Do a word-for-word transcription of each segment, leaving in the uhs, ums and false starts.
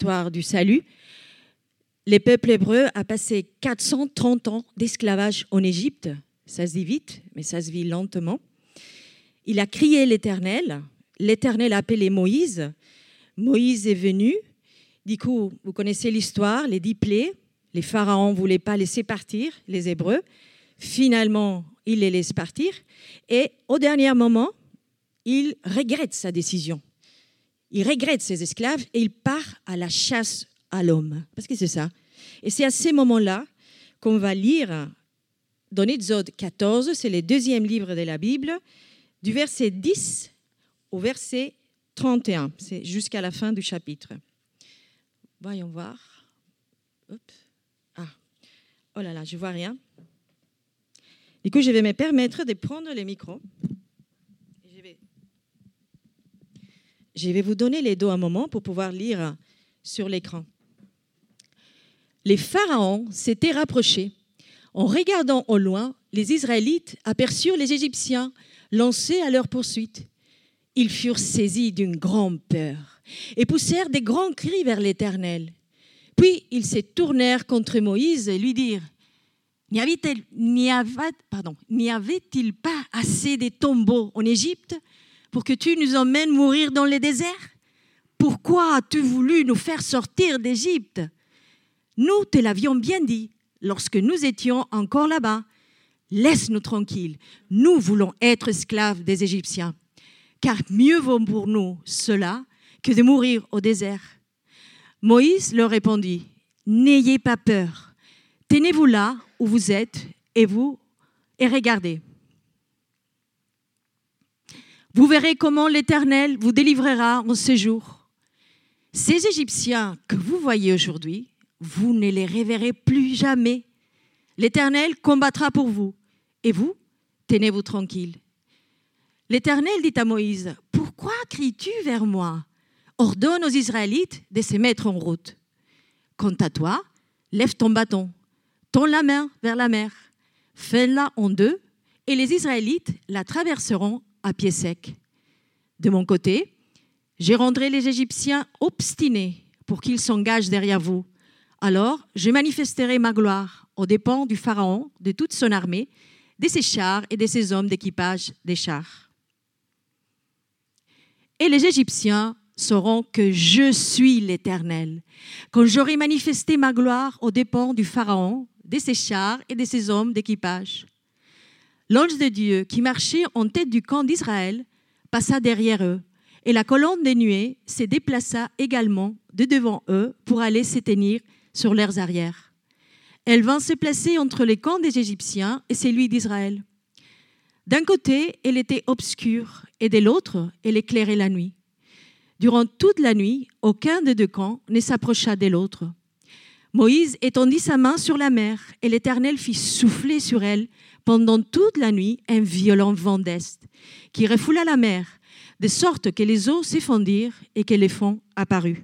échappatoire du salut. Les peuples hébreux ont passé quatre cent trente ans d'esclavage en Égypte. Ça se dit vite, mais ça se vit lentement. Il a crié l'Éternel. L'Éternel a appelé Moïse. Moïse est venu. Du coup, vous connaissez l'histoire, les dix plaies. Les pharaons ne voulaient pas laisser partir les Hébreux. Finalement, il les laisse partir. Et au dernier moment, il regrette sa décision. Il regrette ses esclaves et il part à la chasse à l'homme. Parce que c'est ça. Et c'est à ces moments-là qu'on va lire dans Exode quatorze, c'est le deuxième livre de la Bible, du verset dix au verset trente et un. C'est jusqu'à la fin du chapitre. Voyons voir. Hop. Ah. Oh là là, je ne vois rien. Du coup, je vais me permettre de prendre le micro. Je vais, je vais vous donner les dos un moment pour pouvoir lire sur l'écran. Les pharaons s'étaient rapprochés. En regardant au loin, les Israélites aperçurent les Égyptiens lancés à leur poursuite. Ils furent saisis d'une grande peur et poussèrent des grands cris vers l'Éternel. Puis ils se tournèrent contre Moïse et lui dirent « N'y avait-il, n'y avait, pardon, n'y avait-il pas assez de tombeaux en Égypte pour que tu nous emmènes mourir dans le désert? Pourquoi as-tu voulu nous faire sortir d'Égypte? Nous te l'avions bien dit lorsque nous étions encore là-bas. Laisse-nous tranquilles, nous voulons être esclaves des Égyptiens. Car mieux vaut pour nous cela que de mourir au désert. » Moïse leur répondit « N'ayez pas peur. Tenez-vous là où vous êtes et vous et regardez. Vous verrez comment l'Éternel vous délivrera en ce jour. Ces Égyptiens que vous voyez aujourd'hui, vous ne les reverrez plus jamais. L'Éternel combattra pour vous et vous, tenez-vous tranquille. » L'Éternel dit à Moïse « Pourquoi cries-tu vers moi? Ordonne aux Israélites de se mettre en route. Quant à toi, lève ton bâton. Tends la main vers la mer, fais-la en deux, et les Israélites la traverseront à pied sec. De mon côté, je rendrai les Égyptiens obstinés pour qu'ils s'engagent derrière vous. Alors, je manifesterai ma gloire aux dépens du Pharaon, de toute son armée, de ses chars et de ses hommes d'équipage des chars. Et les Égyptiens sauront que je suis l'Éternel, quand j'aurai manifesté ma gloire aux dépens du Pharaon, de ses chars et de ses hommes d'équipage. » L'ange de Dieu qui marchait en tête du camp d'Israël passa derrière eux, et la colonne de nuée se déplaça également de devant eux pour aller s'éteindre sur leurs arrières. Elle vint se placer entre les camps des Égyptiens et celui d'Israël. D'un côté, elle était obscure, et de l'autre, elle éclairait la nuit. Durant toute la nuit, aucun des deux camps ne s'approcha de l'autre. Moïse étendit sa main sur la mer, et l'Éternel fit souffler sur elle pendant toute la nuit un violent vent d'est, qui refoula la mer, de sorte que les eaux s'effondirent et que les fonds apparut.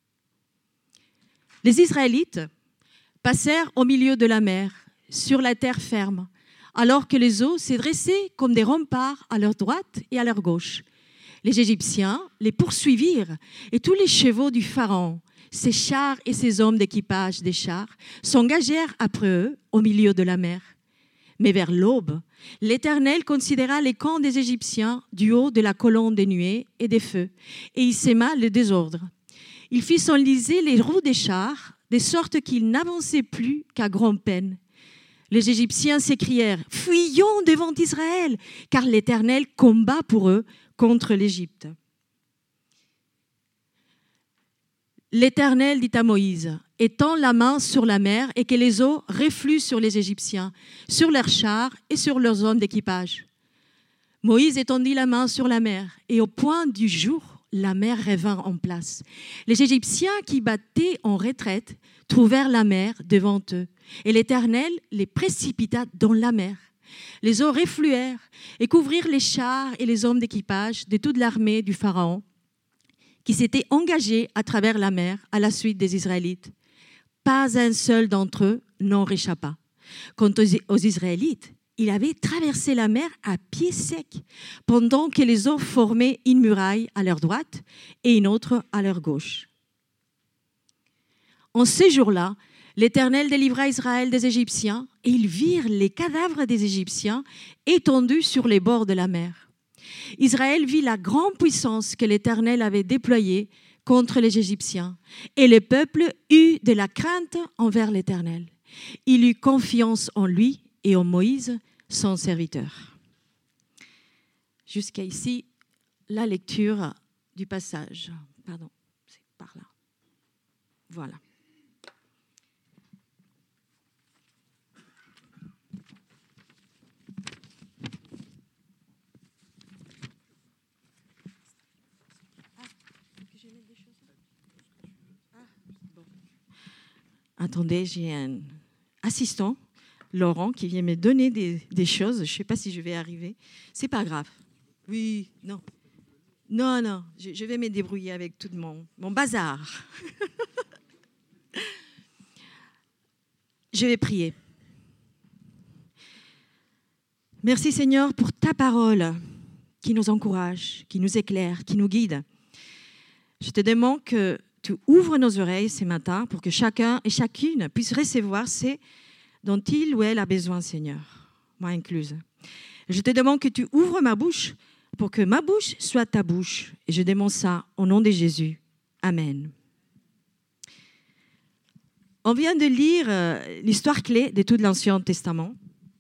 Les Israélites passèrent au milieu de la mer, sur la terre ferme, alors que les eaux se dressaient comme des remparts à leur droite et à leur gauche. Les Égyptiens les poursuivirent, et tous les chevaux du Pharaon, ses chars et ses hommes d'équipage des chars, s'engagèrent après eux au milieu de la mer. Mais vers l'aube, l'Éternel considéra les camps des Égyptiens du haut de la colonne des nuées et des feux, et il sema le désordre. Il fit s'enliser les roues des chars, de sorte qu'ils n'avançaient plus qu'à grand-peine. Les Égyptiens s'écrièrent « Fuyons devant Israël, car l'Éternel combat pour eux contre l'Égypte. » L'Éternel dit à Moïse « Étends la main sur la mer et que les eaux refluent sur les Égyptiens, sur leurs chars et sur leurs hommes d'équipage. » Moïse étendit la main sur la mer et au point du jour, la mer revint en place. Les Égyptiens qui battaient en retraite trouvèrent la mer devant eux et l'Éternel les précipita dans la mer. Les eaux refluèrent et couvrirent les chars et les hommes d'équipage de toute l'armée du Pharaon qui s'étaient engagés à travers la mer à la suite des Israélites. Pas un seul d'entre eux n'en réchappa. Quant aux Israélites, ils avaient traversé la mer à pied sec, pendant que les eaux formaient une muraille à leur droite et une autre à leur gauche. En ces jours-là, l'Éternel délivra Israël des Égyptiens et ils virent les cadavres des Égyptiens étendus sur les bords de la mer. Israël vit la grande puissance que l'Éternel avait déployée contre les Égyptiens et le peuple eut de la crainte envers l'Éternel. Il eut confiance en lui et en Moïse, son serviteur. Jusqu'à ici, la lecture du passage. Pardon, c'est par là. Voilà. Attendez, j'ai un assistant, Laurent, qui vient me donner des, des choses. Je ne sais pas si je vais arriver. C'est pas grave. Oui, non. Non, non, je, je vais me débrouiller avec tout mon, mon bazar. Je vais prier. Merci Seigneur pour ta parole qui nous encourage, qui nous éclaire, qui nous guide. Je te demande que tu ouvres nos oreilles ce matin pour que chacun et chacune puisse recevoir ce dont il ou elle a besoin, Seigneur, moi incluse. Je te demande que tu ouvres ma bouche pour que ma bouche soit ta bouche. Et je demande ça au nom de Jésus. Amen. On vient de lire euh, l'histoire clé de tout l'Ancien Testament.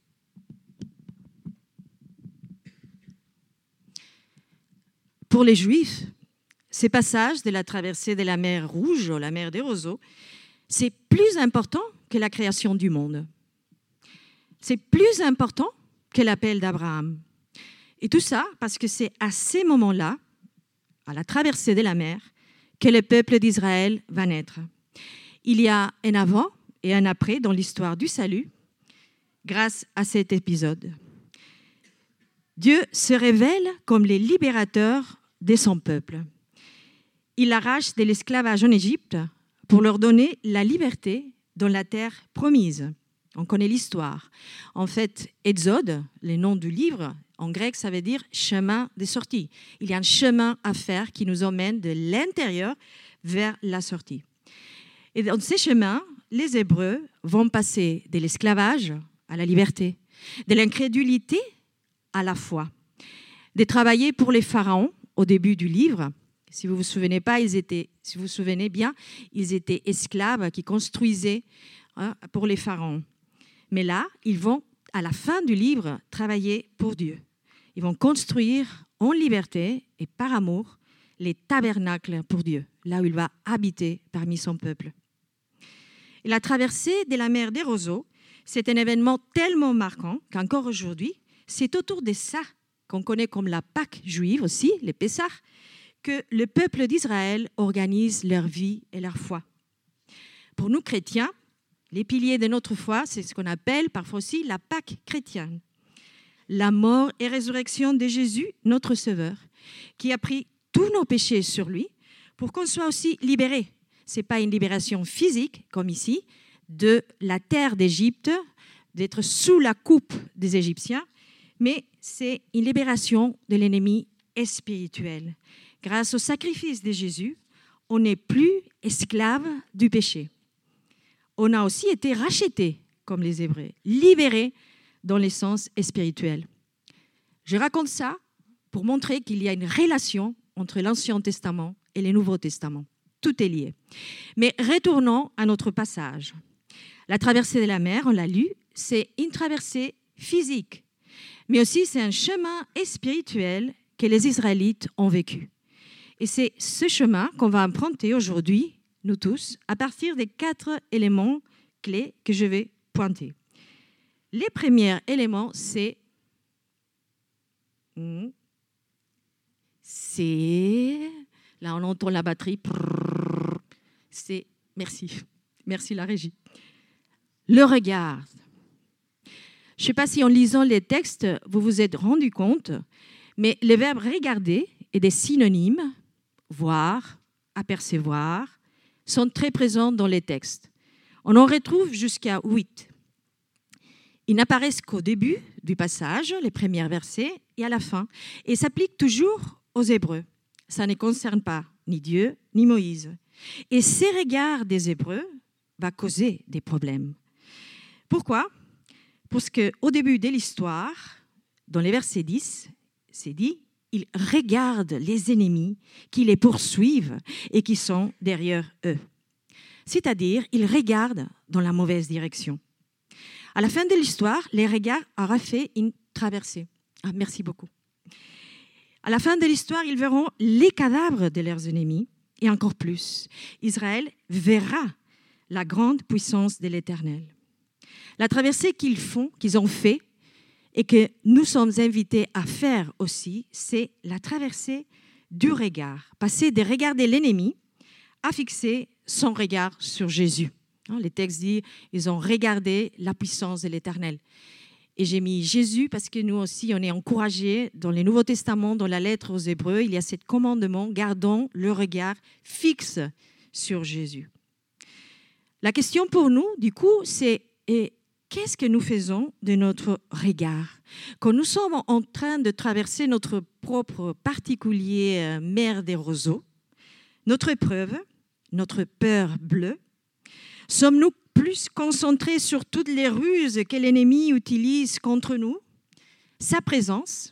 Pour les Juifs, ces passages de la traversée de la mer Rouge, la mer des roseaux, c'est plus important que la création du monde. C'est plus important que l'appel d'Abraham. Et tout ça parce que c'est à ces moments-là, à la traversée de la mer, que le peuple d'Israël va naître. Il y a un avant et un après dans l'histoire du salut, grâce à cet épisode. Dieu se révèle comme le libérateur de son peuple. Il arrache de l'esclavage en Égypte pour leur donner la liberté dans la terre promise. On connaît l'histoire. En fait, Exode, le nom du livre, en grec, ça veut dire chemin de sortie. Il y a un chemin à faire qui nous emmène de l'intérieur vers la sortie. Et dans ces chemins, les Hébreux vont passer de l'esclavage à la liberté, de l'incrédulité à la foi, de travailler pour les pharaons au début du livre. Si vous vous souvenez pas, ils étaient, si vous vous souvenez bien, ils étaient esclaves qui construisaient hein, pour les pharaons. Mais là, ils vont, à la fin du livre, travailler pour Dieu. Ils vont construire en liberté et par amour les tabernacles pour Dieu, là où il va habiter parmi son peuple. Et la traversée de la mer des roseaux, c'est un événement tellement marquant qu'encore aujourd'hui, c'est autour de ça qu'on connaît comme la Pâque juive aussi, les Pessah, que le peuple d'Israël organise leur vie et leur foi. Pour nous chrétiens, les piliers de notre foi, c'est ce qu'on appelle parfois aussi la Pâque chrétienne. La mort et résurrection de Jésus, notre Sauveur, qui a pris tous nos péchés sur lui pour qu'on soit aussi libérés. Ce n'est pas une libération physique, comme ici, de la terre d'Égypte, d'être sous la coupe des Égyptiens, mais c'est une libération de l'ennemi spirituel. Grâce au sacrifice de Jésus, on n'est plus esclave du péché. On a aussi été rachetés, comme les Hébreux, libérés dans l'essence spirituelle. Je raconte ça pour montrer qu'il y a une relation entre l'Ancien Testament et le Nouveau Testament. Tout est lié. Mais retournons à notre passage. La traversée de la mer, on l'a lu, c'est une traversée physique, mais aussi c'est un chemin spirituel que les Israélites ont vécu. Et c'est ce chemin qu'on va emprunter aujourd'hui, nous tous, à partir des quatre éléments clés que je vais pointer. Les premiers éléments, c'est... C'est... Là, on entend la batterie. C'est... Merci. Merci la régie. Le regard. Je ne sais pas si en lisant les textes, vous vous êtes rendu compte, mais le verbe « regarder » et des synonymes, voir, apercevoir, sont très présents dans les textes. On en retrouve jusqu'à huit. Ils n'apparaissent qu'au début du passage, les premiers versets, et à la fin, et s'appliquent toujours aux Hébreux. Ça ne concerne pas ni Dieu, ni Moïse. Et ces regards des Hébreux va causer des problèmes. Pourquoi ? Parce qu'au début de l'histoire, dans les versets dix, c'est dit « Ils regardent les ennemis qui les poursuivent et qui sont derrière eux ». C'est-à-dire, ils regardent dans la mauvaise direction. À la fin de l'histoire, les regards auront fait une traversée. Ah, merci beaucoup. À la fin de l'histoire, ils verront les cadavres de leurs ennemis et encore plus. Israël verra la grande puissance de l'Éternel. La traversée qu'ils font, qu'ils ont fait et que nous sommes invités à faire aussi, c'est la traversée du regard. Passer de regarder l'ennemi à fixer son regard sur Jésus. Les textes disent ils ont regardé la puissance de l'Éternel. Et j'ai mis Jésus parce que nous aussi, on est encouragés dans le Nouveau Testament, dans la lettre aux Hébreux, il y a ce commandement, gardons le regard fixe sur Jésus. La question pour nous, du coup, c'est et qu'est-ce que nous faisons de notre regard ? Quand nous sommes en train de traverser notre propre particulier mer des roseaux, notre épreuve, notre peur bleue, sommes-nous plus concentrés sur toutes les ruses que l'ennemi utilise contre nous, sa présence,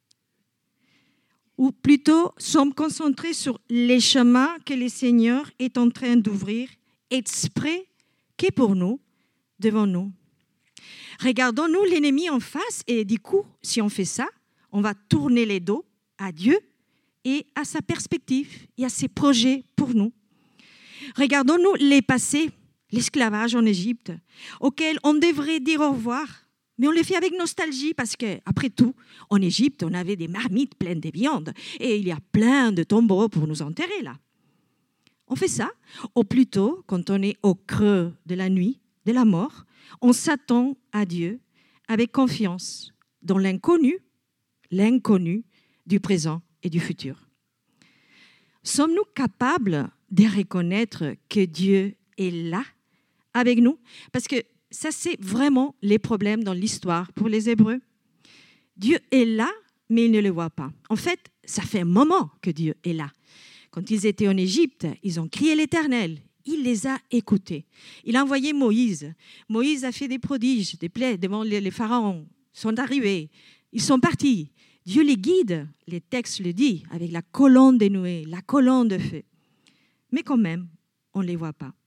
ou plutôt sommes concentrés sur les chemins que le Seigneur est en train d'ouvrir exprès que pour nous, devant nous. Regardons-nous l'ennemi en face et du coup, si on fait ça, on va tourner les dos à Dieu et à sa perspective et à ses projets pour nous. Regardons-nous les passés, l'esclavage en Égypte, auquel on devrait dire au revoir, mais on le fait avec nostalgie parce qu'après tout, en Égypte, on avait des marmites pleines de viande et il y a plein de tombeaux pour nous enterrer là. On fait ça, ou plutôt, quand on est au creux de la nuit, de la mort, on s'attend à Dieu avec confiance dans l'inconnu, l'inconnu du présent et du futur. Sommes-nous capables de reconnaître que Dieu est là avec nous? Parce que ça, c'est vraiment les problèmes dans l'histoire pour les Hébreux. Dieu est là, mais ils ne le voient pas. En fait, ça fait un moment que Dieu est là. Quand ils étaient en Égypte, ils ont crié l'Éternel. Il les a écoutés. Il a envoyé Moïse. Moïse a fait des prodiges, des plaies devant les, les pharaons. Ils sont arrivés. Ils sont partis. Dieu les guide, les textes le disent, avec la colonne de nuée, la colonne de feu. Mais quand même, on ne les voit pas.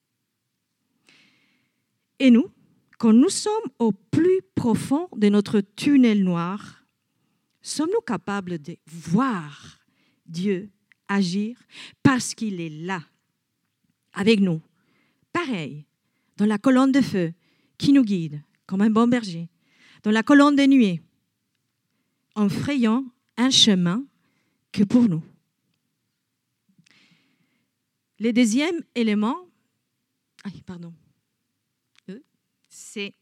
Et nous, quand nous sommes au plus profond de notre tunnel noir, sommes-nous capables de voir Dieu agir parce qu'il est là, avec nous? Pareil, dans la colonne de feu qui nous guide, comme un bon berger, dans la colonne de nuée, en frayant un chemin que pour nous. Le deuxième élément, ah, pardon, c'est,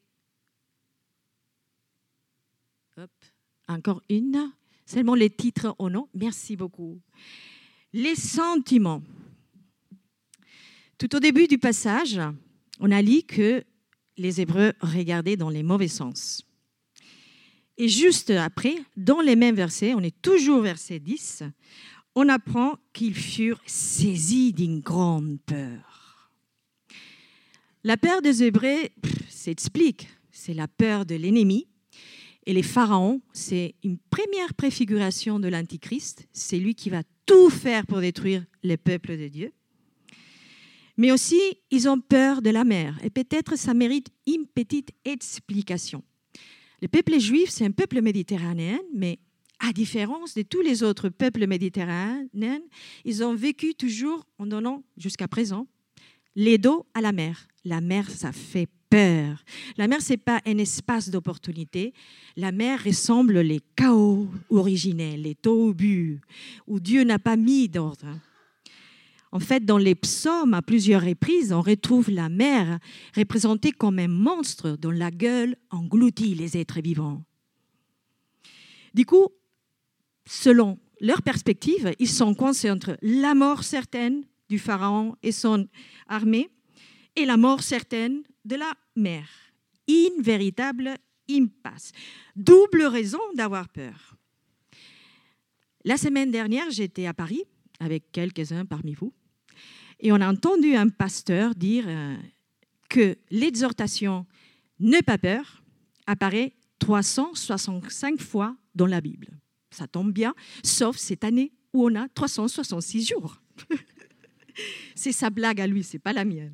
hop, encore une, seulement les titres au nom, merci beaucoup. Les sentiments. Tout au début du passage, on a lu que les Hébreux regardaient dans les mauvais sens. Et juste après, dans les mêmes versets, on est toujours verset dix, on apprend qu'ils furent saisis d'une grande peur. La peur des Hébreux s'explique, c'est la peur de l'ennemi. Et les pharaons, c'est une première préfiguration de l'Antichrist. C'est lui qui va tout faire pour détruire les peuples de Dieu. Mais aussi, ils ont peur de la mer. Et peut-être ça mérite une petite explication. Le peuple juif, c'est un peuple méditerranéen, mais à différence de tous les autres peuples méditerranéens, ils ont vécu toujours, en donnant jusqu'à présent, les dos à la mer. La mer, ça fait peur. La mer, ce n'est pas un espace d'opportunité. La mer ressemble les chaos originels, les tohu, où Dieu n'a pas mis d'ordre. En fait, dans les psaumes, à plusieurs reprises, on retrouve la mer représentée comme un monstre dont la gueule engloutit les êtres vivants. Du coup, selon leur perspective, ils sont coincés entre la mort certaine du pharaon et son armée et la mort certaine de la mer. Une véritable impasse. Double raison d'avoir peur. La semaine dernière, j'étais à Paris avec quelques-uns parmi vous et on a entendu un pasteur dire euh, que l'exhortation « n'aie pas peur » apparaît trois cent soixante-cinq fois dans la Bible. Ça tombe bien, sauf cette année où on a trois cent soixante-six jours. C'est sa blague à lui, ce n'est pas la mienne.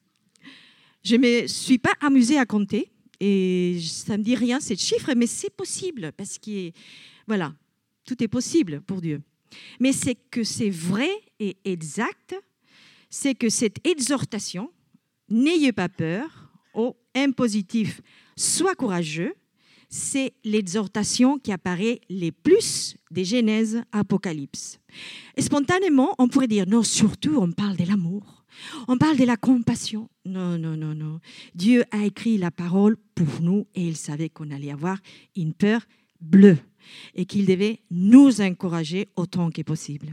Je ne me suis pas amusée à compter et ça ne me dit rien, ces chiffres, mais c'est possible parce que, voilà, tout est possible pour Dieu. Mais c'est que c'est vrai et exact, c'est que cette exhortation, n'ayez pas peur, au impositif, sois courageux, c'est l'exhortation qui apparaît le plus des Genèse à Apocalypse. Et spontanément, on pourrait dire, non, surtout, on parle de l'amour, on parle de la compassion. Non, non, non, non. Dieu a écrit la parole pour nous et il savait qu'on allait avoir une peur bleue et qu'il devait nous encourager autant que possible.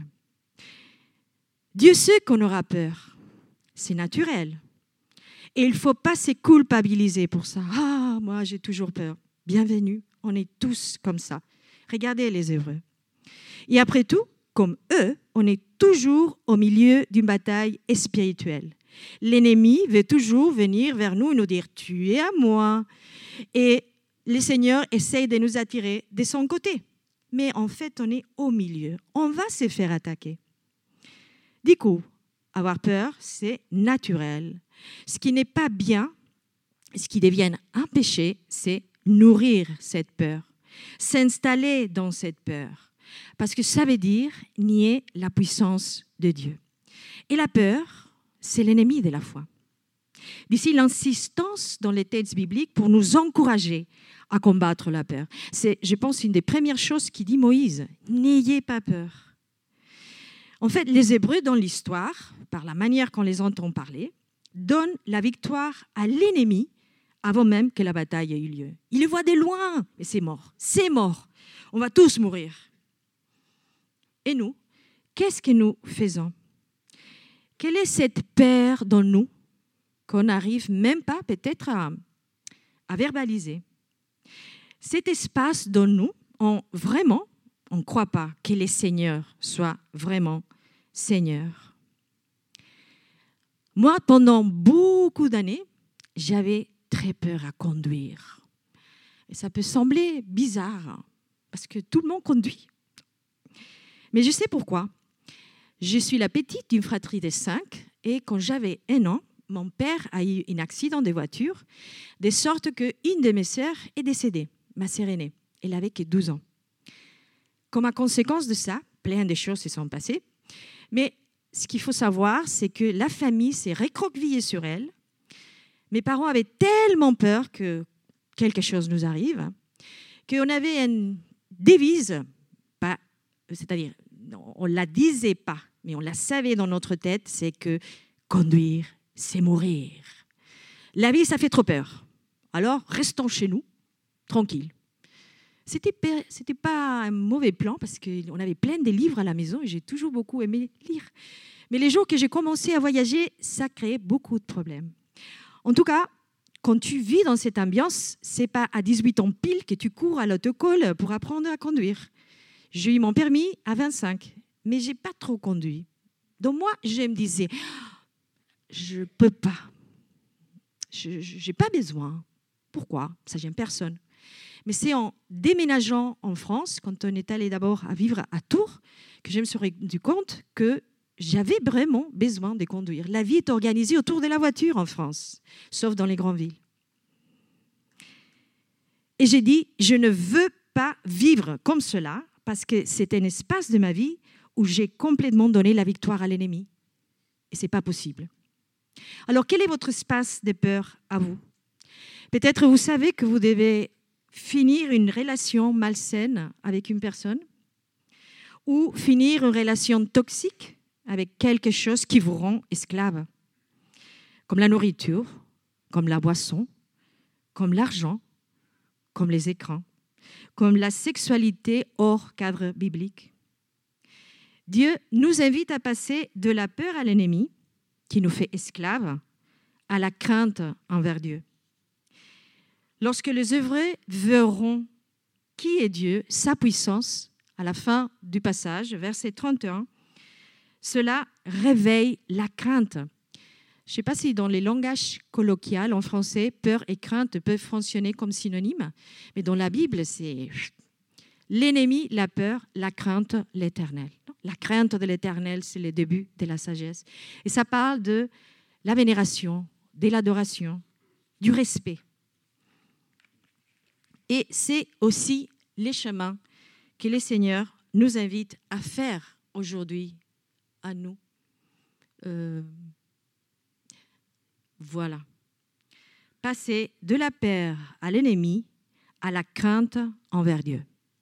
Dieu sait qu'on aura peur. C'est naturel. Et il ne faut pas se culpabiliser pour ça. Ah, moi, j'ai toujours peur. Bienvenue, on est tous comme ça. Regardez les Hébreux. Et après tout, comme eux, on est toujours au milieu d'une bataille spirituelle. L'ennemi veut toujours venir vers nous et nous dire « tu es à moi ». Et le Seigneur essaye de nous attirer de son côté. Mais en fait, on est au milieu. On va se faire attaquer. Du coup, avoir peur, c'est naturel. Ce qui n'est pas bien, ce qui devient un péché, c'est nourrir cette peur, s'installer dans cette peur. Parce que ça veut dire nier la puissance de Dieu. Et la peur, c'est l'ennemi de la foi. D'ici l'insistance dans les textes bibliques pour nous encourager à combattre la peur. C'est, je pense, une des premières choses qu'il dit Moïse. N'ayez pas peur. En fait, les Hébreux dans l'histoire, par la manière qu'on les entend parler, donnent la victoire à l'ennemi avant même que la bataille ait eu lieu. Il le voit de loin, mais c'est mort, c'est mort. On va tous mourir. Et nous, qu'est-ce que nous faisons? Quelle est cette peur dans nous qu'on n'arrive même pas peut-être à, à verbaliser? Cet espace dans nous, on, vraiment, on ne croit pas que les seigneurs soient vraiment seigneurs. Moi, pendant beaucoup d'années, j'avais très peur à conduire. Et ça peut sembler bizarre, parce que tout le monde conduit. Mais je sais pourquoi. Je suis la petite d'une fratrie de cinq, et quand j'avais un an, mon père a eu un accident de voiture, de sorte qu'une de mes sœurs est décédée, ma sœur aînée. Elle avait que douze ans. Comme à conséquence de ça, plein de choses se sont passées. Mais ce qu'il faut savoir, c'est que la famille s'est recroquevillée sur elle. Mes parents avaient tellement peur que quelque chose nous arrive qu'on avait une devise, pas, c'est-à-dire on ne la disait pas, mais on la savait dans notre tête, c'est que conduire, c'est mourir. La vie, ça fait trop peur. Alors, restons chez nous, tranquille. C'était c'était pas un mauvais plan parce qu'on avait plein de livres à la maison et j'ai toujours beaucoup aimé lire. Mais les jours que j'ai commencé à voyager, ça créait beaucoup de problèmes. En tout cas, quand tu vis dans cette ambiance, c'est pas à dix-huit ans pile que tu cours à l'autocole pour apprendre à conduire. J'ai eu mon permis à vingt-cinq, mais j'ai pas trop conduit. Donc moi, je me disais, je peux pas, je j'ai pas besoin. Pourquoi? Ça gêne personne. Mais c'est en déménageant en France, quand on est allé d'abord à vivre à Tours, que je me suis rendu compte que j'avais vraiment besoin de conduire. La vie est organisée autour de la voiture en France, sauf dans les grandes villes. Et j'ai dit, je ne veux pas vivre comme cela, parce que c'est un espace de ma vie où j'ai complètement donné la victoire à l'ennemi. Et ce n'est pas possible. Alors, quel est votre espace de peur à vous? Peut-être vous savez que vous devez finir une relation malsaine avec une personne ou finir une relation toxique avec quelque chose qui vous rend esclave, comme la nourriture, comme la boisson, comme l'argent, comme les écrans, comme la sexualité hors cadre biblique. Dieu nous invite à passer de la peur à l'ennemi, qui nous fait esclaves, à la crainte envers Dieu. Lorsque les Hébreux verront qui est Dieu, sa puissance, à la fin du passage, verset trente et un, cela réveille la crainte. Je ne sais pas si dans les langages colloquiaux en français, peur et crainte peuvent fonctionner comme synonymes, mais dans la Bible, c'est l'ennemi, la peur, la crainte, l'éternel. La crainte de l'éternel, c'est le début de la sagesse. Et ça parle de la vénération, de l'adoration, du respect. Et c'est aussi les chemins que le Seigneur nous invite à faire aujourd'hui, à nous. Euh, voilà. Passer de la peur à l'ennemi à la crainte envers Dieu.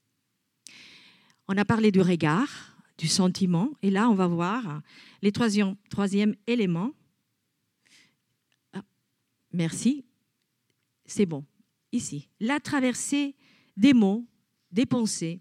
On a parlé du regard, du sentiment, et là, on va voir le troisième, troisième élément. Ah, merci. C'est bon. Ici, la traversée des mots, des pensées.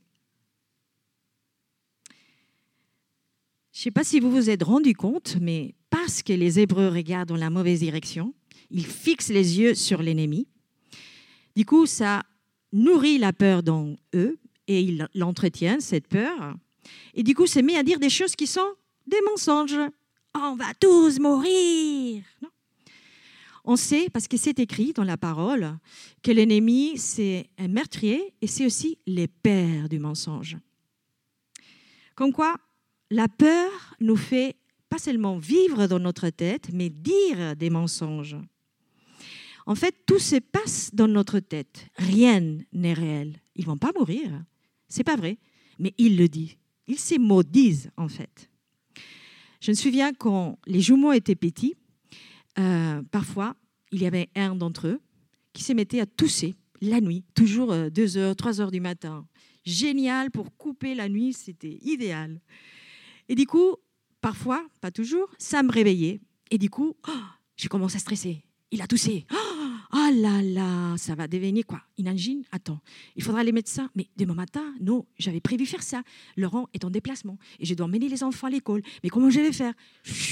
Je ne sais pas si vous vous êtes rendu compte, mais parce que les Hébreux regardent dans la mauvaise direction, ils fixent les yeux sur l'ennemi. Du coup, ça nourrit la peur dans eux et ils l'entretiennent, cette peur. Et du coup, c'est mis à dire des choses qui sont des mensonges. On va tous mourir. Non. On sait, parce que c'est écrit dans la parole, que l'ennemi, c'est un meurtrier et c'est aussi les pères du mensonge. Comme quoi, la peur nous fait pas seulement vivre dans notre tête, mais dire des mensonges. En fait, tout se passe dans notre tête. Rien n'est réel. Ils ne vont pas mourir. C'est pas vrai. Mais il le dit. Ils se maudisent, en fait. Je me souviens quand les jumeaux étaient petits, euh, parfois, il y avait un d'entre eux qui se mettait à tousser la nuit, toujours deux heures, trois heures du matin. Génial pour couper la nuit, c'était idéal. Et du coup, parfois, pas toujours, ça me réveillait. Et du coup, oh, je commence à stresser. Il a toussé. Oh, oh là là, ça va devenir quoi? Une angine? Attends, il faudra aller médecins. Mais demain matin, non, j'avais prévu faire ça. Laurent est en déplacement et je dois emmener les enfants à l'école. Mais comment je vais faire?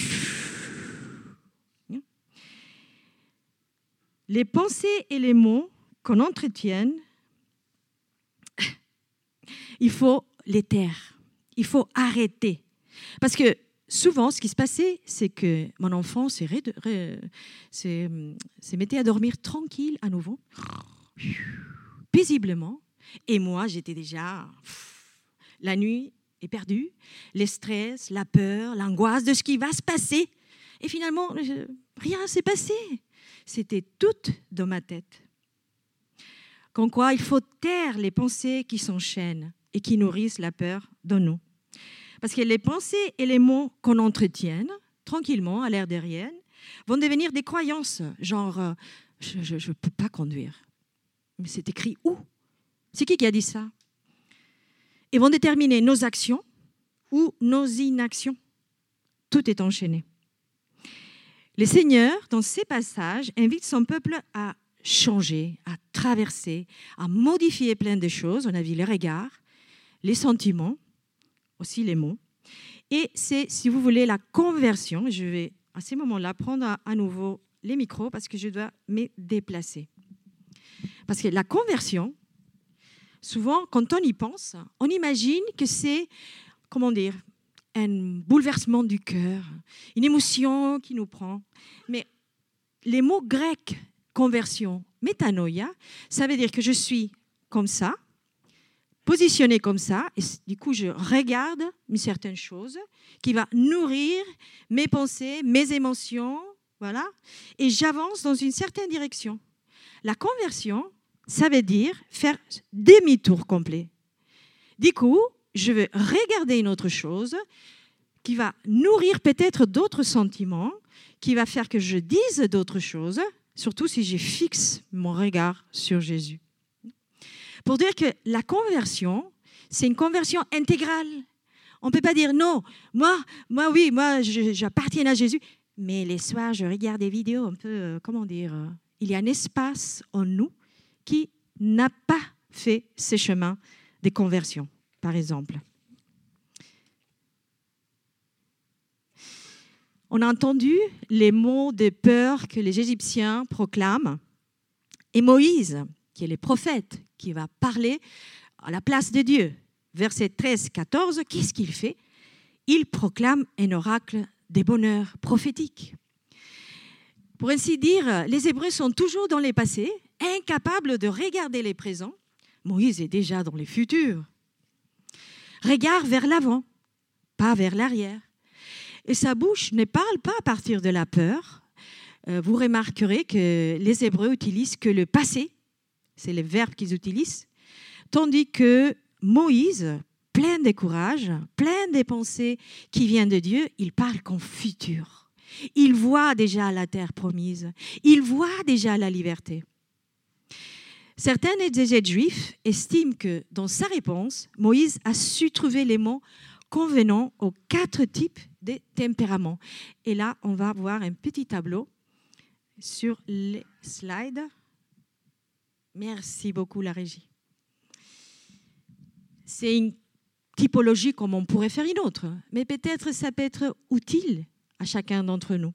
Les pensées et les mots qu'on entretienne, il faut les taire. Il faut arrêter. Parce que souvent, ce qui se passait, c'est que mon enfant s'est, ré, ré, s'est, s'est mettait à dormir tranquille à nouveau, paisiblement. Et moi, j'étais déjà... La nuit est perdue, le stress, la peur, l'angoisse de ce qui va se passer. Et finalement, rien ne s'est passé. C'était tout dans ma tête. Comme quoi, il faut taire les pensées qui s'enchaînent et qui nourrissent la peur dans nous. Parce que les pensées et les mots qu'on entretienne, tranquillement, à l'air de rien, vont devenir des croyances, genre euh, « je ne peux pas conduire ». Mais c'est écrit où? C'est qui qui a dit ça? Et vont déterminer nos actions ou nos inactions. Tout est enchaîné. Le Seigneur, dans ces passages, invite son peuple à changer, à traverser, à modifier plein de choses. On a vu les regards, les sentiments, aussi les mots. Et c'est, si vous voulez, la conversion. Je vais, à ce moment-là, prendre à, à nouveau les micros parce que je dois me déplacer. Parce que la conversion, souvent, quand on y pense, on imagine que c'est, comment dire, un bouleversement du cœur, une émotion qui nous prend. Mais les mots grecs, conversion, métanoïa, ça veut dire que je suis comme ça, positionné comme ça, et du coup, je regarde une certaine chose qui va nourrir mes pensées, mes émotions, voilà, et j'avance dans une certaine direction. La conversion, ça veut dire faire demi-tour complet. Du coup, je vais regarder une autre chose qui va nourrir peut-être d'autres sentiments, qui va faire que je dise d'autres choses, surtout si je fixe mon regard sur Jésus. Pour dire que la conversion, c'est une conversion intégrale. On ne peut pas dire non, moi, moi oui, moi j'appartiens à Jésus, mais les soirs je regarde des vidéos un peu, euh, comment dire, euh, il y a un espace en nous qui n'a pas fait ce chemin de conversion, par exemple. On a entendu les mots de peur que les Égyptiens proclament, et Moïse, qui est le prophète, qui va parler à la place de Dieu. Verset treize quatorze, qu'est-ce qu'il fait? Il proclame un oracle de bonheur prophétique. Pour ainsi dire, les Hébreux sont toujours dans les passés, incapables de regarder les présents. Moïse est déjà dans les futurs. Regard vers l'avant, pas vers l'arrière. Et sa bouche ne parle pas à partir de la peur. Euh, vous remarquerez que les Hébreux utilisent que le passé, c'est le verbe qu'ils utilisent, tandis que Moïse, plein de courage, plein de pensées qui viennent de Dieu, il parle qu'en futur. Il voit déjà la terre promise. Il voit déjà la liberté. Certains exégètes juifs estiment que dans sa réponse, Moïse a su trouver les mots convenant aux quatre types de tempéraments. Et là, on va voir un petit tableau sur les slides. Merci beaucoup, la régie. C'est une typologie comme on pourrait faire une autre, mais peut-être ça peut être utile à chacun d'entre nous.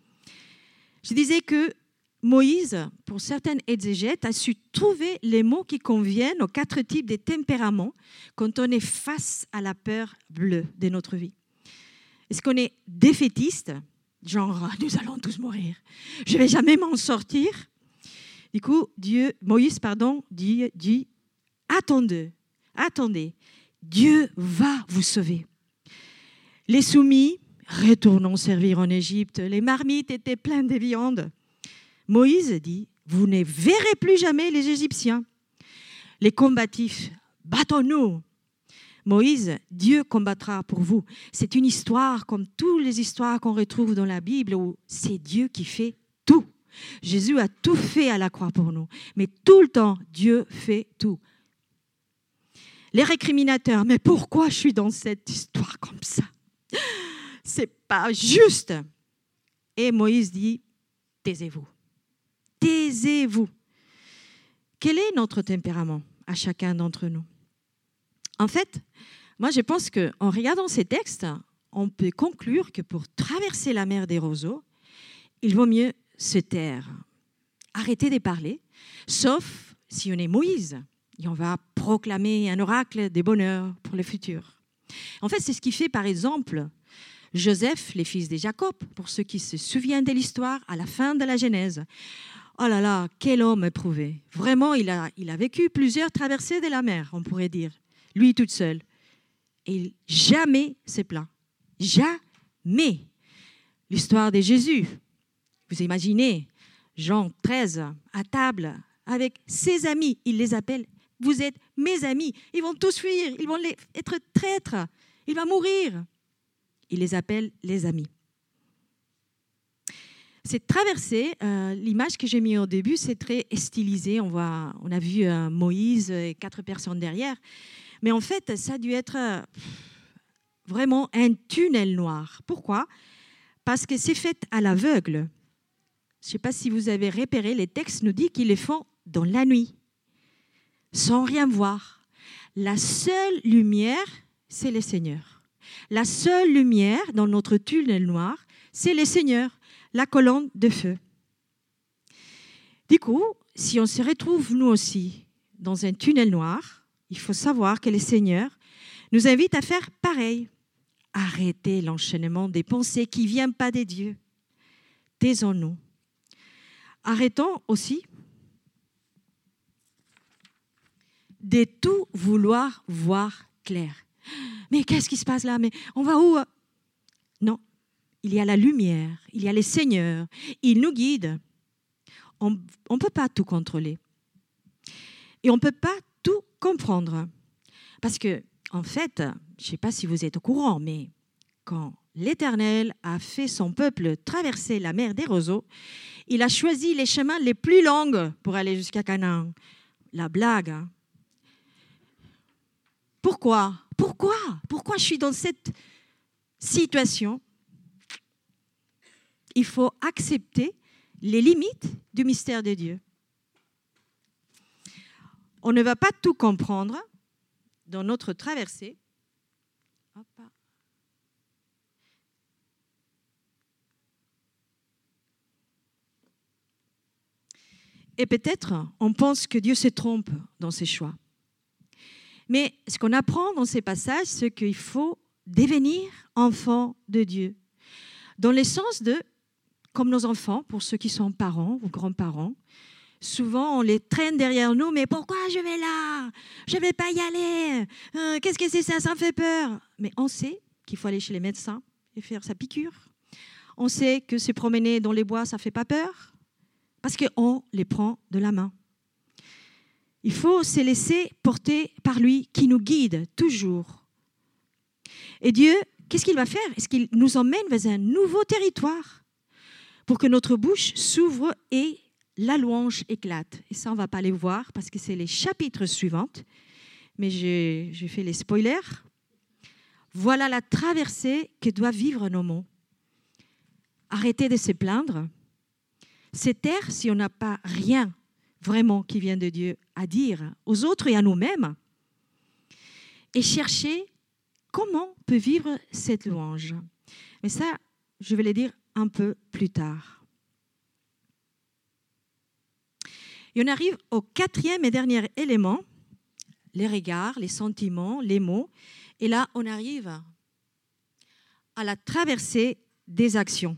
Je disais que Moïse, pour certaines exégètes, a su trouver les mots qui conviennent aux quatre types de tempéraments quand on est face à la peur bleue de notre vie. Est-ce qu'on est défaitiste, genre « nous allons tous mourir, je ne vais jamais m'en sortir ». Du coup, Dieu, Moïse pardon, dit, dit « attendez, attendez, Dieu va vous sauver ». Les soumis, retournons servir en Égypte, les marmites étaient pleines de viande. Moïse dit, vous ne verrez plus jamais les Égyptiens. Les combatifs, battons-nous. Moïse, Dieu combattra pour vous. C'est une histoire comme toutes les histoires qu'on retrouve dans la Bible où c'est Dieu qui fait tout. Jésus a tout fait à la croix pour nous, mais tout le temps, Dieu fait tout. Les récriminateurs, mais pourquoi je suis dans cette histoire comme ça? C'est pas juste. Et Moïse dit, taisez-vous. Taisez-vous. Quel est notre tempérament à chacun d'entre nous? En fait, moi je pense qu'en regardant ces textes, on peut conclure que pour traverser la mer des roseaux, il vaut mieux se taire, arrêter de parler, sauf si on est Moïse et on va proclamer un oracle de bonheur pour le futur. En fait, c'est ce qui fait par exemple Joseph, les fils de Jacob, pour ceux qui se souviennent de l'histoire à la fin de la Genèse. Oh là là, quel homme éprouvé. Vraiment, il a, il a vécu plusieurs traversées de la mer, on pourrait dire, lui toute seule. Et jamais s'est plaint. Jamais. L'histoire de Jésus, vous imaginez, Jean treize, à table, avec ses amis, il les appelle, vous êtes mes amis, ils vont tous fuir, ils vont les, être traîtres, il va mourir. Il les appelle les amis. Cette traversée, euh, l'image que j'ai mise au début, c'est très stylisé. On, voit, on a vu euh, Moïse et quatre personnes derrière. Mais en fait, ça a dû être euh, vraiment un tunnel noir. Pourquoi? Parce que c'est fait à l'aveugle. Je ne sais pas si vous avez repéré, les textes nous disent qu'ils le font dans la nuit, sans rien voir. La seule lumière, c'est le Seigneur. La seule lumière dans notre tunnel noir, c'est le Seigneur. La colonne de feu. Du coup, si on se retrouve nous aussi dans un tunnel noir, il faut savoir que le Seigneur nous invite à faire pareil. Arrêtez l'enchaînement des pensées qui ne viennent pas des dieux. Taisons-nous. Arrêtons aussi de tout vouloir voir clair. Mais qu'est-ce qui se passe là? Mais on va où? Non. Il y a la lumière, il y a les seigneurs, ils nous guident. On ne peut pas tout contrôler. Et on ne peut pas tout comprendre. Parce que, en fait, je ne sais pas si vous êtes au courant, mais quand l'Éternel a fait son peuple traverser la mer des roseaux, il a choisi les chemins les plus longs pour aller jusqu'à Canaan. La blague. Hein? Pourquoi? Pourquoi? Pourquoi je suis dans cette situation? Il faut accepter les limites du mystère de Dieu. On ne va pas tout comprendre dans notre traversée. Hop. Et peut-être on pense que Dieu se trompe dans ses choix. Mais ce qu'on apprend dans ces passages, c'est qu'il faut devenir enfant de Dieu. Dans le sens de comme nos enfants, pour ceux qui sont parents ou grands-parents, souvent on les traîne derrière nous, mais pourquoi je vais là? Je ne vais pas y aller. Euh, qu'est-ce que c'est ça? Ça me fait peur. Mais on sait qu'il faut aller chez les médecins et faire sa piqûre. On sait que se promener dans les bois, ça ne fait pas peur, parce qu'on les prend de la main. Il faut se laisser porter par lui qui nous guide toujours. Et Dieu, qu'est-ce qu'il va faire? Est-ce qu'il nous emmène vers un nouveau territoire pour que notre bouche s'ouvre et la louange éclate? Et ça, on ne va pas les voir parce que c'est les chapitres suivants. Mais j'ai, j'ai fait les spoilers. Voilà la traversée que doivent vivre nos mots. Arrêtez de se plaindre. C'est taire si on n'a pas rien vraiment qui vient de Dieu à dire aux autres et à nous-mêmes. Et chercher comment on peut vivre cette louange. Mais ça, je vais le dire un peu plus tard. Et on arrive au quatrième et dernier élément, les regards, les sentiments, les mots. Et là, on arrive à la traversée des actions.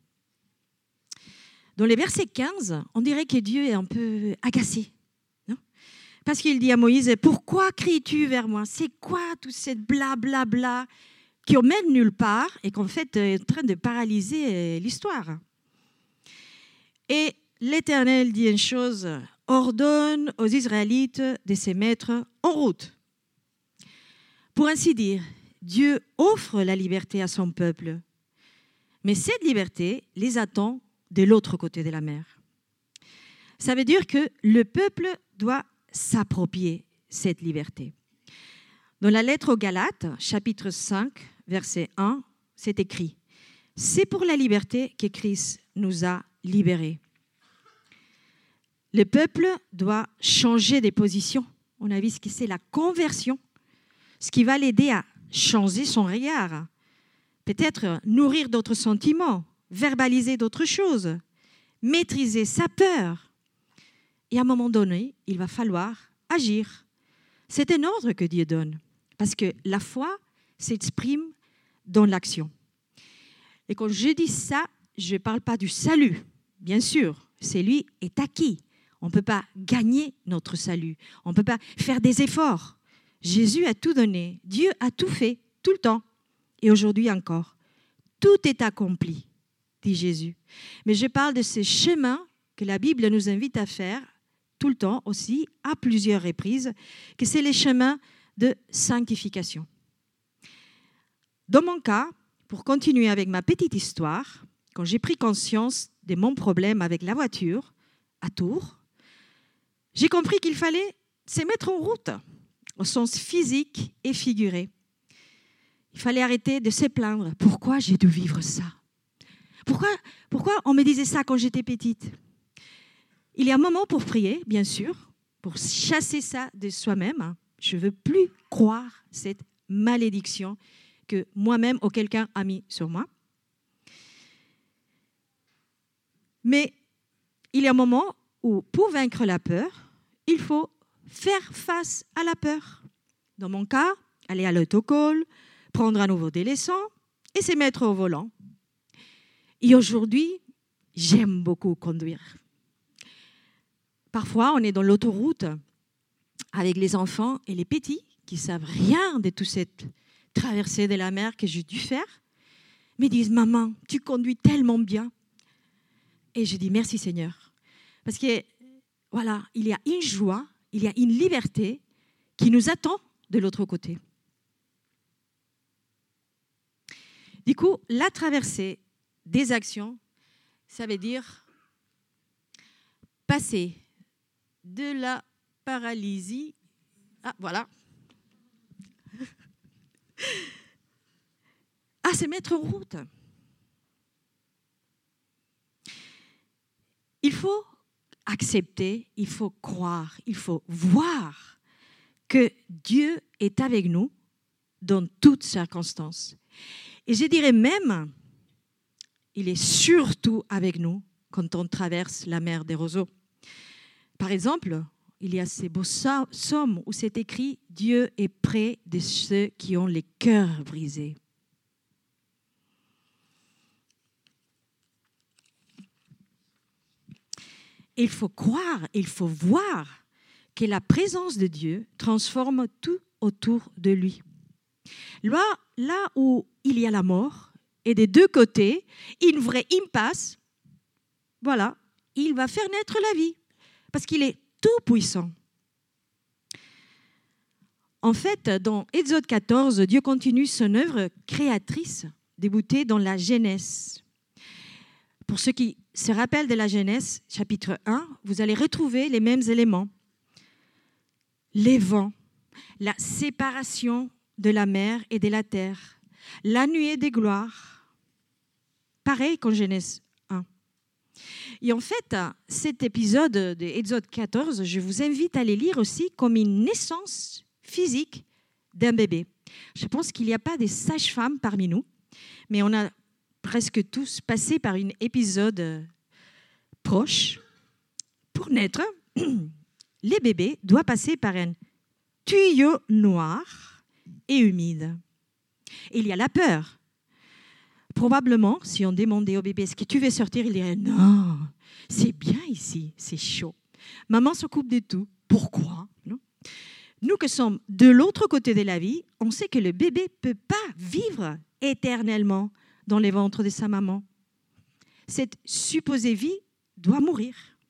Dans les versets quinze, on dirait que Dieu est un peu agacé. Non? Parce qu'il dit à Moïse, « Pourquoi cries-tu vers moi? C'est quoi tout cette blablabla bla, bla, qui emmène nulle part et qu'en fait est en train de paralyser l'histoire ?» Et l'Éternel dit une chose, « Ordonne aux Israélites de se mettre en route. » Pour ainsi dire, Dieu offre la liberté à son peuple. Mais cette liberté les attend de l'autre côté de la mer. Ça veut dire que le peuple doit s'approprier cette liberté. Dans la lettre aux Galates, chapitre cinq, verset un, c'est écrit « C'est pour la liberté que Christ nous a libérés. » Le peuple doit changer de position. On a vu ce que c'est la conversion, ce qui va l'aider à changer son regard, peut-être nourrir d'autres sentiments, verbaliser d'autres choses, maîtriser sa peur. Et à un moment donné, il va falloir agir. C'est un ordre que Dieu donne, parce que la foi s'exprime dans l'action. Et quand je dis ça, je ne parle pas du salut. Bien sûr, celui est acquis. On ne peut pas gagner notre salut. On ne peut pas faire des efforts. Jésus a tout donné. Dieu a tout fait, tout le temps. Et aujourd'hui encore. Tout est accompli, dit Jésus. Mais je parle de ce chemin que la Bible nous invite à faire tout le temps aussi, à plusieurs reprises, que c'est les chemins de sanctification. Dans mon cas, pour continuer avec ma petite histoire, quand j'ai pris conscience de mon problème avec la voiture à Tours, j'ai compris qu'il fallait se mettre en route, au sens physique et figuré. Il fallait arrêter de se plaindre. Pourquoi j'ai dû vivre ça? Pourquoi, pourquoi on me disait ça quand j'étais petite? Il y a un moment pour prier, bien sûr, pour chasser ça de soi-même. Je ne veux plus croire cette malédiction que moi-même ou quelqu'un a mis sur moi. Mais il y a un moment où, pour vaincre la peur, il faut faire face à la peur. Dans mon cas, aller à l'autocall, prendre à nouveau des leçons et se mettre au volant. Et aujourd'hui, j'aime beaucoup conduire. Parfois, on est dans l'autoroute avec les enfants et les petits qui ne savent rien de toute cette traversée de la mer que j'ai dû faire, mais disent « Maman, tu conduis tellement bien ». Et je dis « Merci Seigneur ». Parce que, voilà, il y a une joie, il y a une liberté qui nous attend de l'autre côté. Du coup, la traversée des actions, ça veut dire passer de la paralysie, ah voilà, à se mettre en route. Il faut accepter, il faut croire, il faut voir que Dieu est avec nous dans toutes circonstances. Et je dirais même, il est surtout avec nous quand on traverse la mer des roseaux. Par exemple, il y a ces beaux psaumes où c'est écrit « Dieu est près de ceux qui ont les cœurs brisés ». il faut croire, il faut voir que la présence de Dieu transforme tout autour de lui. Là, là où il y a la mort, et des deux côtés, une vraie impasse, voilà, il va faire naître la vie, parce qu'il est tout puissant. En fait, dans Exode quatorze, Dieu continue son œuvre créatrice, débutée dans la Genèse. Pour ceux qui se rappellent de la Genèse, chapitre un, vous allez retrouver les mêmes éléments. Les vents, la séparation de la mer et de la terre, la nuée des gloires. Pareil qu'en Genèse un. Et en fait, cet épisode de Exode quatorze, je vous invite à les lire aussi comme une naissance physique d'un bébé. Je pense qu'il n'y a pas des sages-femmes parmi nous, mais on a presque tous passé par un épisode proche. Pour naître, les bébés doivent passer par un tuyau noir et humide. Et il y a la peur. Probablement, si on demandait au bébé, est-ce que tu veux sortir, il dirait, non, c'est bien ici, c'est chaud. Maman s'occupe de tout. Pourquoi? Non? Nous qui sommes de l'autre côté de la vie, on sait que le bébé ne peut pas vivre éternellement dans les ventres de sa maman. Cette supposée vie doit mourir.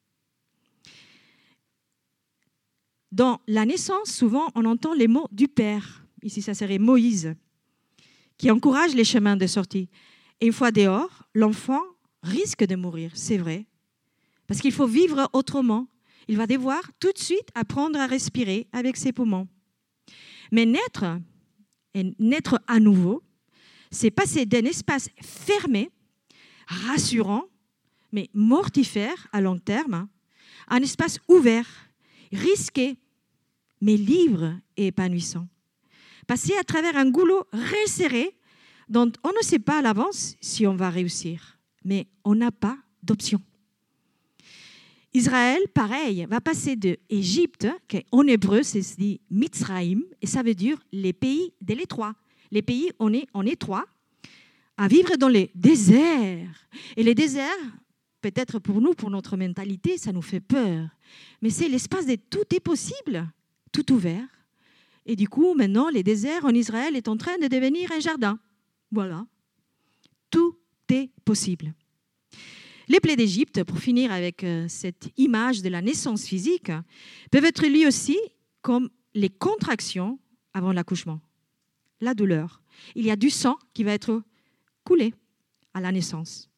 Dans la naissance, souvent, on entend les mots du Père. Ici, ça serait Moïse, qui encourage les chemins de sortie. Et une fois dehors, l'enfant risque de mourir, c'est vrai, parce qu'il faut vivre autrement. Il va devoir tout de suite apprendre à respirer avec ses poumons. Mais naître, et naître à nouveau, c'est passer d'un espace fermé, rassurant, mais mortifère à long terme, à un espace ouvert, risqué, mais libre et épanouissant. Passer à travers un goulot resserré dont on ne sait pas à l'avance si on va réussir, mais on n'a pas d'option. Israël, pareil, va passer de Égypte, qui en hébreu, c'est dit Mitzraïm, et ça veut dire les pays de l'étroit. Les pays, on est en étroit, à vivre dans les déserts. Et les déserts, peut-être pour nous, pour notre mentalité, ça nous fait peur. Mais c'est l'espace de tout est possible, tout ouvert. Et du coup, maintenant, les déserts en Israël est en train de devenir un jardin. Voilà. Tout est possible. Les plaies d'Égypte, pour finir avec euh, cette image de la naissance physique, peuvent être lues aussi comme les contractions avant l'accouchement, la douleur. Il y a du sang qui va être coulé à la naissance.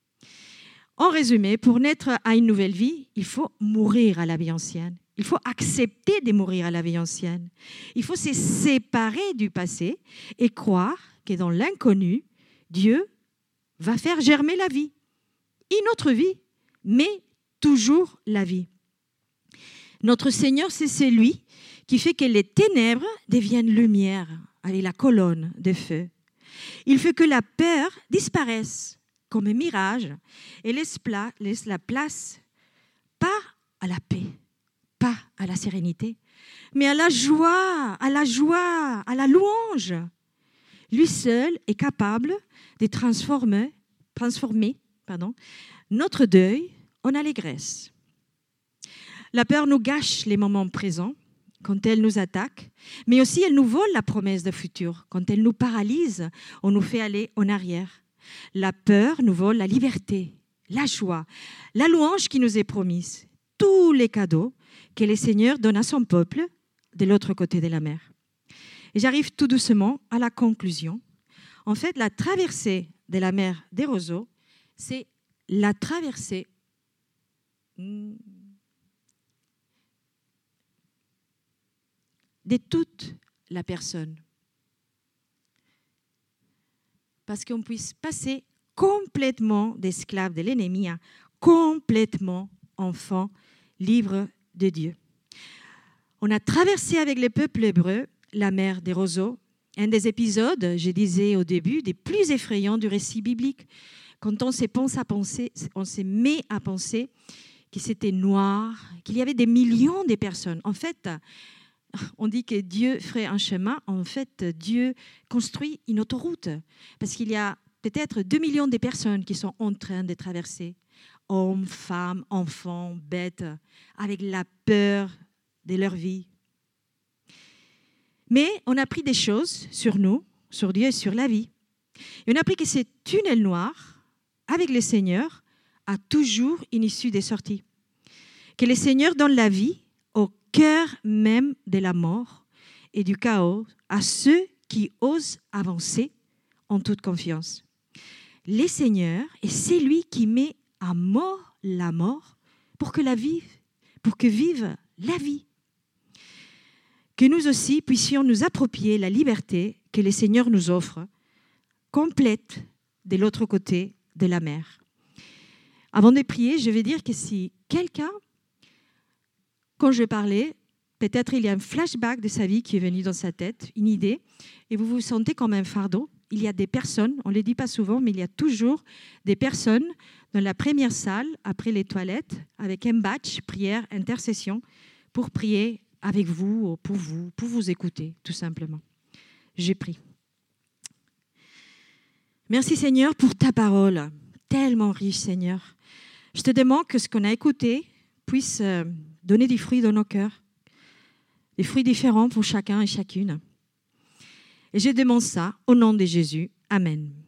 En résumé, pour naître à une nouvelle vie, il faut mourir à la vie ancienne. Il faut accepter de mourir à la vie ancienne. Il faut se séparer du passé et croire que dans l'inconnu, Dieu va faire germer la vie. Une autre vie, mais toujours la vie. Notre Seigneur, c'est celui qui fait que les ténèbres deviennent lumière avec la colonne de feu. Il fait que la peur disparaisse comme un mirage et laisse, pla- laisse la place pas à la paix, pas à la sérénité, mais à la joie, à la joie, à la louange. Lui seul est capable de transformer, transformer pardon, notre deuil en allégresse. La peur nous gâche les moments présents quand elle nous attaque, mais aussi elle nous vole la promesse de futur. Quand elle nous paralyse, on nous fait aller en arrière. La peur nous vole la liberté, la joie, la louange qui nous est promise, tous les cadeaux que le Seigneur donne à son peuple de l'autre côté de la mer. Et j'arrive tout doucement à la conclusion. En fait, la traversée de la mer des roseaux, c'est la traversée de toute la personne. Parce qu'on puisse passer complètement d'esclave de l'ennemi à complètement enfant libre de Dieu. On a traversé avec les peuples hébreux la mer des roseaux, un des épisodes, je disais au début, des plus effrayants du récit biblique. Quand on se, pense à penser, on se met à penser que c'était noir, qu'il y avait des millions de personnes. En fait, on dit que Dieu ferait un chemin. En fait, Dieu construit une autoroute parce qu'il y a peut-être deux millions de personnes qui sont en train de traverser hommes, femmes, enfants, bêtes, avec la peur de leur vie. Mais on a appris des choses sur nous, sur Dieu et sur la vie. Et on a appris que ce tunnel noir, avec le Seigneur, a toujours une issue des sorties. Que le Seigneur donne la vie au cœur même de la mort et du chaos à ceux qui osent avancer en toute confiance. Le Seigneur est celui qui met à mort la mort pour que la vive, pour que vive la vie. Que nous aussi puissions nous approprier la liberté que le Seigneur nous offre, complète de l'autre côté de la mer. Avant de prier, je vais dire que si quelqu'un, quand je parlais, peut-être il y a un flashback de sa vie qui est venu dans sa tête, une idée, et vous vous sentez comme un fardeau. Il y a des personnes, on ne le dit pas souvent, mais il y a toujours des personnes dans la première salle, après les toilettes, avec un badge, prière, intercession, pour prier avec vous, ou pour vous, pour vous écouter, tout simplement. J'ai prié. Merci Seigneur pour ta parole, tellement riche Seigneur. Je te demande que ce qu'on a écouté puisse donner des fruits dans nos cœurs, des fruits différents pour chacun et chacune. Et je demande ça au nom de Jésus. Amen.